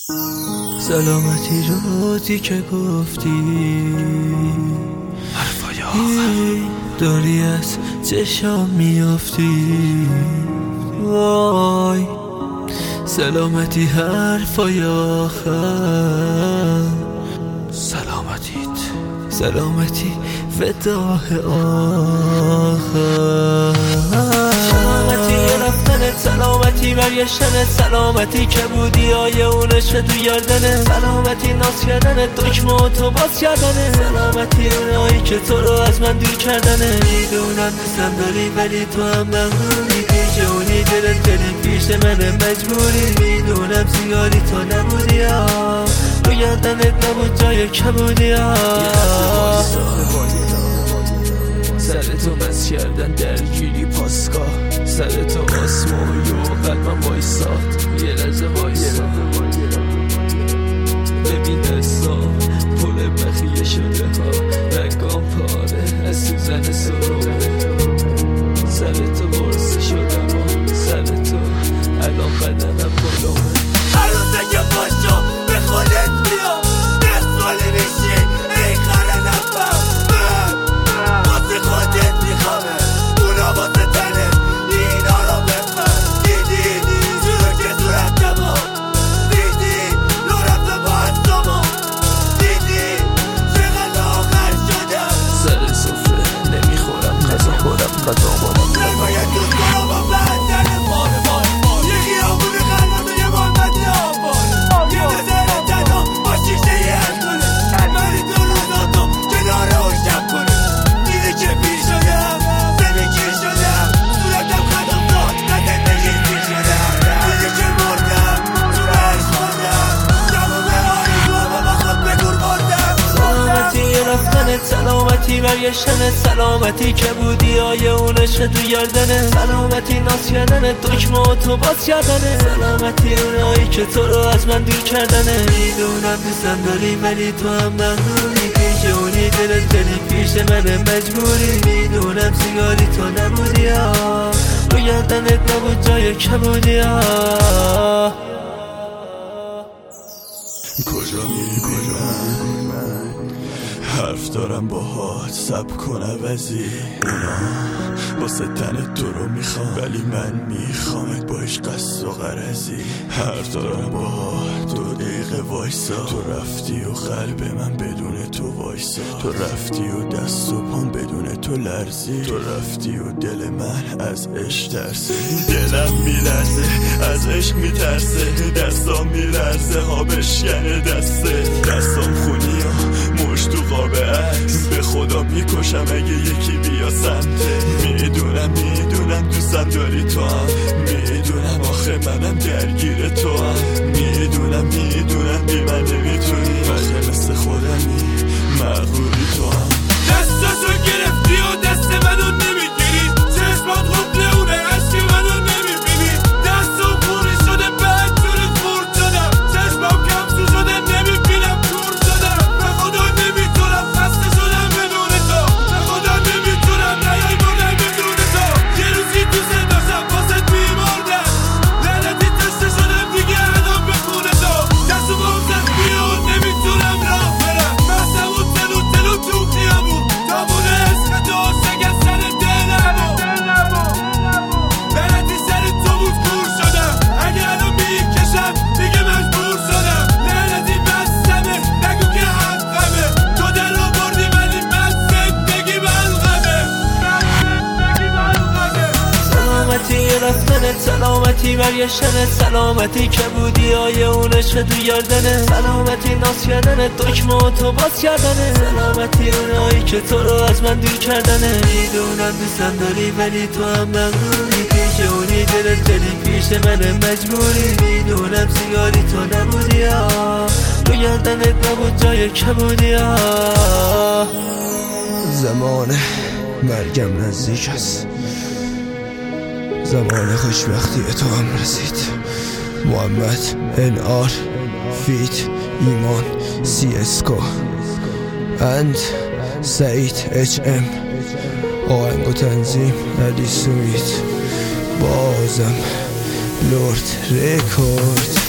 سلامتی روزی که گفتی حرفای آخر داری از چشام میافتی، وای سلامتی حرفای آخر، سلامتی وداع آخر، سلامتی رفتنت، سلامتی برگشتنت، سلامتی که بودی آیه اونش تو گردنت، سلامتی ناز کردنت، دکمه تو باز کردنت، سلامتی اونایی که تو رو از من دور کردنت. میدونم دوستم داری ولی تو هم مغروری، پیش اونی دلت دلی پیش من مجبوری. میدونم سیگاری تو نبودی ها، رو گردنت نبود جای کبودی ها. سر تو بس کردن درگیری پاسگاه، سر تو آسمانی و قلبم وایساد. یه لحظه وایسا ببین دستام پل بخیه شده ها، رگام پاره از سوزن سرومه. سر تو برسه شدم ها، سر تو الان بدنم پلومه. هر روزه که باشو به خودت بیا، دستوالی میشی ای خره نفم. واسه خودت میخوامه اونا واسه تنه، اینا رو بفهم. دیدی جورو که صورتم ها، دیدی رو رفته با هستم، دیدی چقدر آخر شدم. سر سفره نمیخورم غذا، خورم غذا مانم نباید دوست کنم با بدن ماره یکی آمونه خلمه یه محمدی آبان، یه نظر تنها با شیشه یه هم کنه. منی تو روزاتم کنار رو شب کنه. دیده که پیر شدم زندگی شدم، صورتم خدم داد نه زندگی پیر شدم. دیده که مردم تو عشق خوردم، تمام آرزوها با خود به گور بردم. سلامتی رفتنت، سلامتی برگشتنت، سلامتی که بودی آیه اونش تو گردنت، سلامتی ناز کردنت، دکمه تو باز کردنت، سلامتی اونایی که تو رو از من دور کردنت. میدونم دوستم داری ولی تو هم مغروری، پیش اونی دلت دلی پیش من مجبوری. میدونم سیگاری تو نبودی ها، رو گردنت نبود جای کبودی ها. کجا میری من حرف دارم باهات، سب کن عوضی. اونا واسه تن تو رو میخوام ولی من میخوامت با عشق قصد و غرضی. حرف دارم باهات 2 دقیقه وایسا، تو رفتی و قلب من بدون تو وایسا. تو رفتی و دست و پام بدون تو لرزی، تو رفتی و دل من از عشق ترسه. دلم میلرزه از عشق میترسه، دستام میلرزه ها بشکنه دسته. دستام خونی ها مش تو قاب عکس، به خدا میکشم اگه یکی بیا سمته. میدونم دوستم داری تو هم، میدونم آخه منم درگیر تو هم. میدونم بی من نمیتونی، ولی مثل خودمی مغروری تو هم. دستاشو گرفتی و دست منو نمیگیری، چشمات خوب اونه عشق منو نمیبینی. دستم خونی شده بدجور خورد شدم، چشمم کمسو شده نمیبینم دور شدم. به خدا نمیتونم خسته شدم بدون تو، به خدا نمیتونم نیای بردم بدون تو. یه روزی دوست داشتم واسه میمردم، لعنتی تشته شدم دیگه الان به خونه تو. دستم غمزت بیاد نمیتونم راه برم، بستم و تلو تو خیابون تابون عشق تو شکست سر دلمو. لعنتی سر تو بود کور شدم، اگه الان میکشم دیگه مجبور شدم. لعنتی بستمه نگو که حقمه، تو دل رو بردی ولی من زندگی بلغمه. سلامتی رفتنت، سلامتی برگشتنت، سلامتی که بودی آیه اونش تو گردنت، سلامتی ناز کردنت، دکمه تو باز کردنت، سلامتی اونایی که تو رو از من دور کردنت. میدونم دوستم داری ولی تو هم مغروری، پیش اونی دلت دلی پیش من مجبوری. میدونم سیگاری تو نبودی ها، رو گردنت نبود جای کبودی ها. زمان مرگم نزدیک است، زمان خوشبختی تو هم رسید. محمد NR فیت ایمان CSGO اند سعید HM، آهنگ و تنظیم علی سویت، بازم لورد رکورد.